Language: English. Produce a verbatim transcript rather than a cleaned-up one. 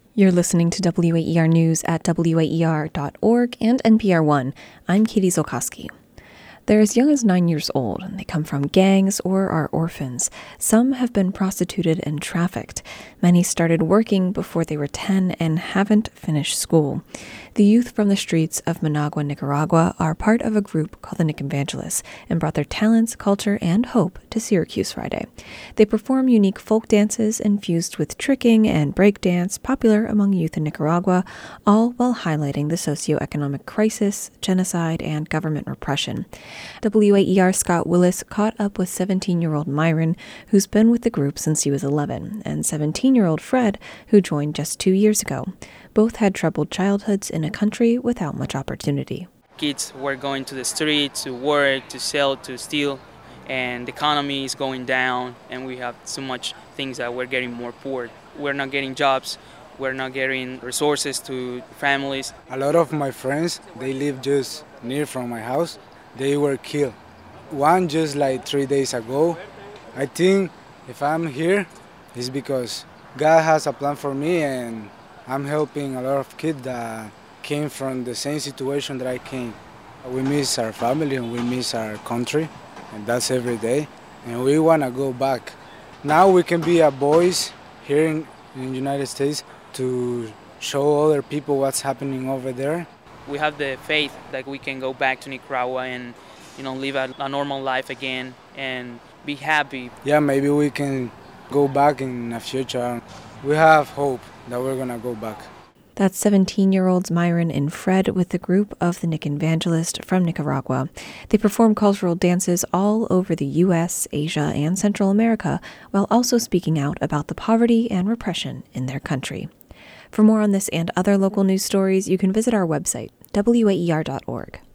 You're listening to W A E R News at W A E R dot org and N P R One. I'm Katie Zolkowski. They're as young as nine years old, and they come from gangs or are orphans. Some have been prostituted and trafficked. Many started working before they were ten and haven't finished school. The youth from the streets of Managua, Nicaragua are part of a group called the Nick Evangelists and brought their talents, culture, and hope to Syracuse Friday. They perform unique folk dances infused with tricking and breakdance, popular among youth in Nicaragua, all while highlighting the socioeconomic crisis, genocide, and government repression. W A E R Scott Willis caught up with seventeen-year-old Myron, who's been with the group since he was eleven, and seventeen-year-old Fred, who joined just two years ago. Both had troubled childhoods in a country without much opportunity. Kids were going to the street to work, to sell, to steal, and the economy is going down, and we have so much things that we're getting more poor. We're not getting jobs. We're not getting resources to families. A lot of my friends, they live just near from my house. They were killed. One just like three days ago. I think if I'm here, it's because God has a plan for me, and I'm helping a lot of kids that came from the same situation that I came. We miss our family and we miss our country, and that's every day. And we want to go back. Now we can be a voice here in, in the United States to show other people what's happening over there. We have the faith that we can go back to Nicaragua and, you know, live a, a normal life again and be happy. Yeah, maybe we can go back in the future. We have hope that we're going to go back. That's seventeen-year-olds Myron and Fred with the group of the Nick Evangelists from Nicaragua. They perform cultural dances all over the U S, Asia, and Central America, while also speaking out about the poverty and repression in their country. For more on this and other local news stories, you can visit our website, W A E R dot org.